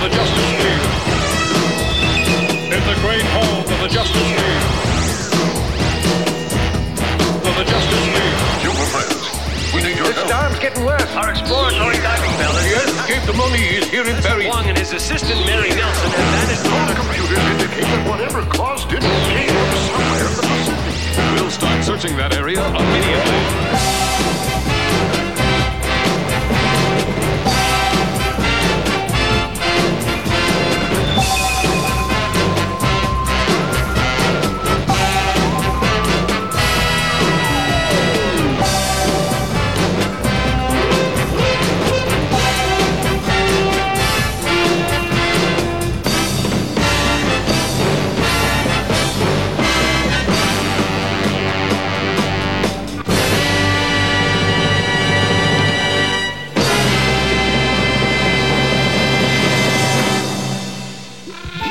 the Justice League. In the great halls of the Justice League. Of the Justice League. Super friends, we need your help. This storm's getting worse. Our exploratory diving bell is... Yes, escape the mummy is here in Paris. Wong and his assistant Mary Nelson, and that is... Our computers indicate that whatever caused it came from somewhere in the Pacific. We'll start searching that area immediately.